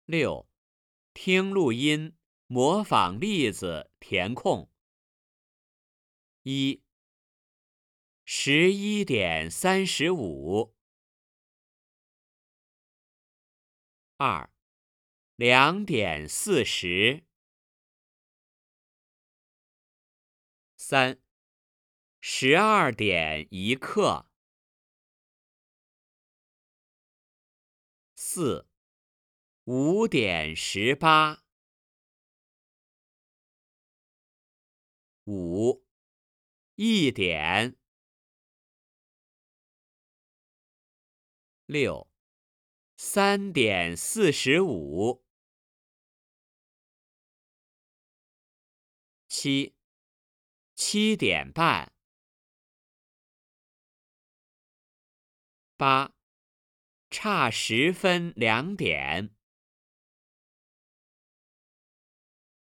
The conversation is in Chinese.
6. 听录音，模仿例子填空。1. 11:35 2. 2:40 3. 12:01刻 4. 5:18 5. 1点 6. 3:45 7. 7:30 8. 差10分2点